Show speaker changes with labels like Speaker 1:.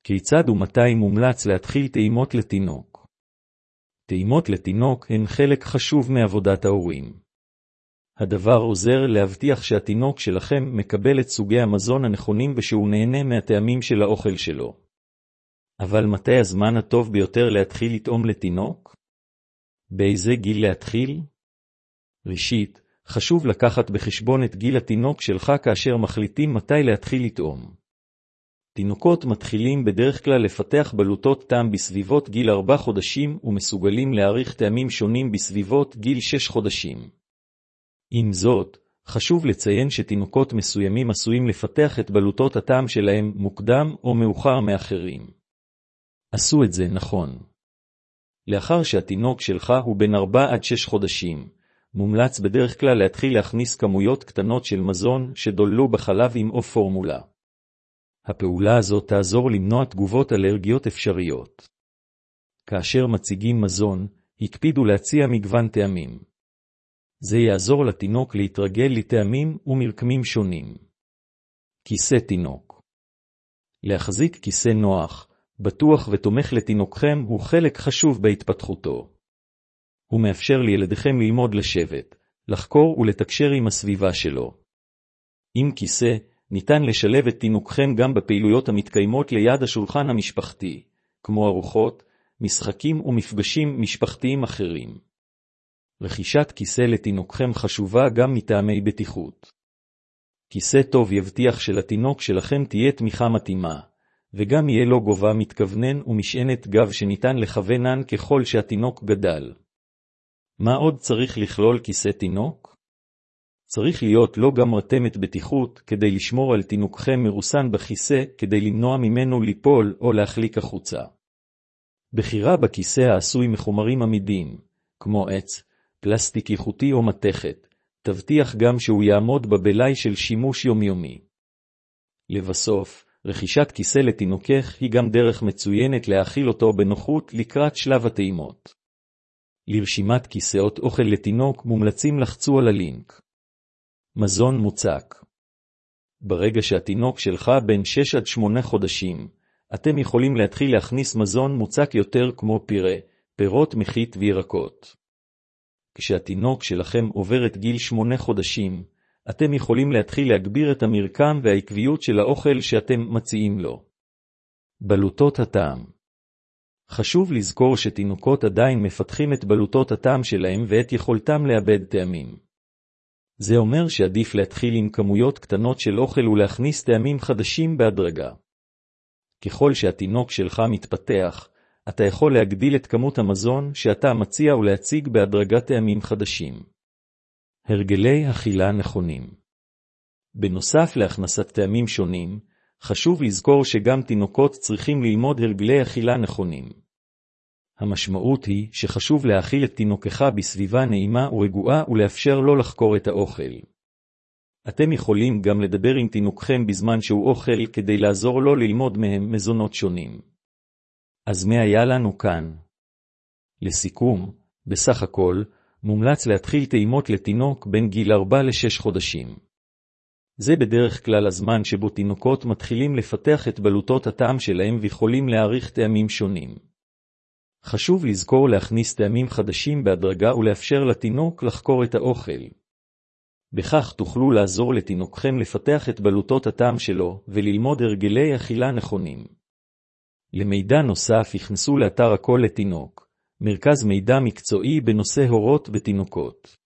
Speaker 1: כיצד ומתי מומלץ להתחיל טעימות לתינוק? טעימות לתינוק הן חלק חשוב מעבודת ההורים. הדבר עוזר להבטיח שהתינוק שלכם מקבל את סוגי המזון הנכונים ושהוא נהנה מהטעמים של האוכל שלו. אבל מתי הזמן הטוב ביותר להתחיל לטעום לתינוק? באיזה גיל להתחיל? ראשית, חשוב לקחת בחשבון את גיל התינוק שלך כאשר מחליטים מתי להתחיל לטעום. תינוקות מתחילים בדרך כלל לפתח בלוטות טעם בסביבות גיל 4 חודשים ומסוגלים להעריך טעמים שונים בסביבות גיל 6 חודשים. עם זאת, חשוב לציין שתינוקות מסוימים עשויים לפתח את בלוטות הטעם שלהם מוקדם או מאוחר מאחרים. עשו את זה נכון. לאחר שהתינוק שלך הוא בין 4 עד 6 חודשים, מומלץ בדרך כלל להתחיל להכניס כמויות קטנות של מזון שדוללו בחלב עם או פורמולה. הפעולה הזאת תעזור למנוע תגובות אלרגיות אפשריות. כאשר מציגים מזון, הקפידו להציע מגוון טעמים. זה יעזור לתינוק להתרגל לטעמים ומרקמים שונים. כיסא תינוק. להחזיק כיסא נוח, בטוח ותומך לתינוקכם הוא חלק חשוב בהתפתחותו. הוא מאפשר לילדיכם ללמוד לשבת, לחקור ולתקשר עם הסביבה שלו. עם כיסא, ניתן לשלב את תינוקכם גם בפעילויות המתקיימות ליד השולחן המשפחתי, כמו ארוחות, משחקים ומפגשים משפחתיים אחרים. רכישת כיסא לתינוקכם חשובה גם מטעמי בטיחות. כיסא טוב יבטיח שלתינוק שלכם תהיה תמיכה מתאימה, וגם יהיה לו גובה מתכוונן ומשענת גב שניתן לכוונן ככל שהתינוק גדל. מה עוד צריך לכלול כיסא תינוק? צריך להיות לו גם רתמת בטיחות כדי לשמור על תינוקכם מרוסן בכיסא כדי למנוע ממנו ליפול או להחליק החוצה. בחירה בכיסא העשוי מחומרים עמידים, כמו עץ, פלסטיק איכותי או מתכת, תבטיח גם שהוא יעמוד בבלאי של שימוש יומיומי. לבסוף, רכישת כיסא לתינוקך היא גם דרך מצוינת להאכיל אותו בנוחות לקראת שלב הטעימות. לרשימת כיסאות אוכל לתינוק מומלצים לחצו על הלינק. מזון מוצק. ברגע שהתינוק שלך בין 6 עד 8 חודשים, אתם יכולים להתחיל להכניס מזון מוצק יותר כמו פירה, פירות מחית וירקות. כשהתינוק שלכם עובר את גיל 8 חודשים, אתם יכולים להתחיל להגביר את המרקם והעקביות של האוכל שאתם מציעים לו. בלוטות הטעם. חשוב לזכור שתינוקות עדיין מפתחים את בלוטות הטעם שלהם ואת יכולתם לאבד טעמים. זה אומר שעדיף להתחיל עם כמויות קטנות של אוכל ולהכניס טעמים חדשים בהדרגה. ככל שהתינוק שלך מתפתח, אתה יכול להגדיל את כמות המזון שאתה מציע ולהציג בהדרגת טעמים חדשים. הרגלי אכילה נכונים. בנוסף להכנסת טעמים שונים, חשוב לזכור שגם תינוקות צריכים ללמוד הרגלי אכילה נכונים. המשמעות היא שחשוב להאכיל את תינוקך בסביבה נעימה ורגועה ולאפשר לו לחקור את האוכל. אתם יכולים גם לדבר עם תינוקכם בזמן שהוא אוכל כדי לעזור לו ללמוד מהם מזונות שונים. אז מה היה לנו כאן? לסיכום, בסך הכל, מומלץ להתחיל טעימות לתינוק בין גיל 4 ל-6 חודשים. זה בדרך כלל הזמן שבו תינוקות מתחילים לפתח את בלוטות הטעם שלהם ויכולים להעריך טעמים שונים. חשוב לזכור להכניס טעמים חדשים בהדרגה ולאפשר לתינוק לחקור את האוכל. בכך תוכלו לעזור לתינוקכם לפתח את בלוטות הטעם שלו וללמוד הרגלי אכילה נכונים. למידע נוסף יכנסו לאתר הכל לתינוק, מרכז מידע מקצועי בנושא הורות ותינוקות.